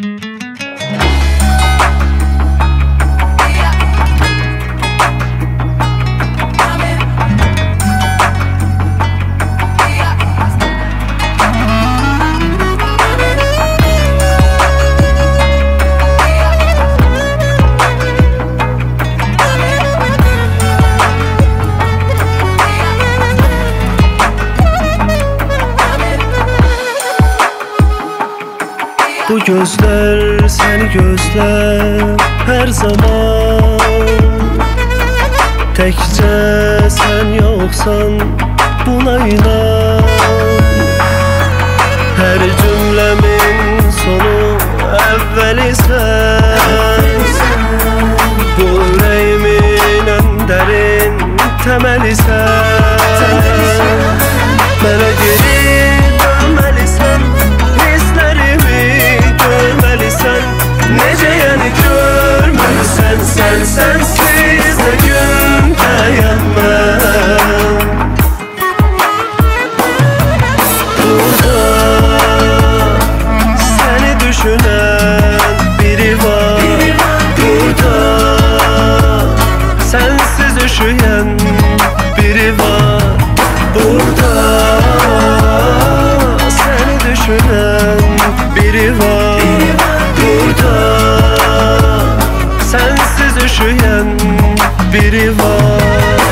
Bu gözler seni gözler her zaman. Tekçe sen yoksan buna inan. Her cümlemin sonu evveli sen. Bu yüreğimin en derin temeli sen. Bana geri dönmelisən, hislerimi görmelisən. Nece yani görmelisən, sen sensiz de gün dayanmam. Burada seni düşünen biri var. Burada sensiz üşüyen biri var. Burada seni düşünen biri var. Burada sensiz üşüyen biri var.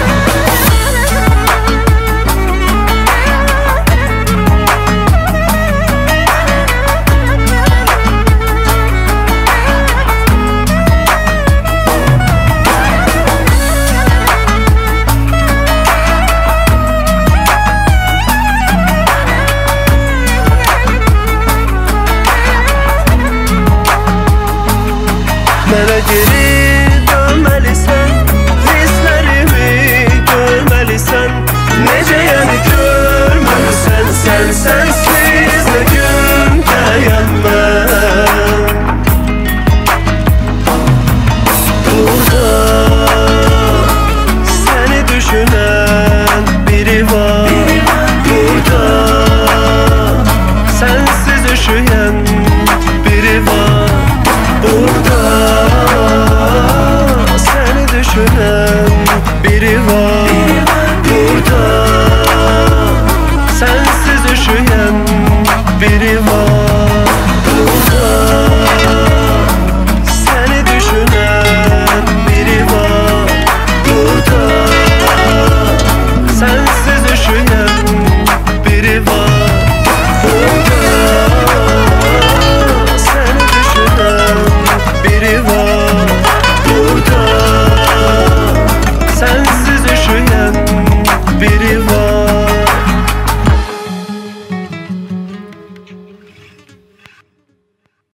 Mənə geri dönmelisən, hislerimi görmelisən. Necə yəni görmelisən, sen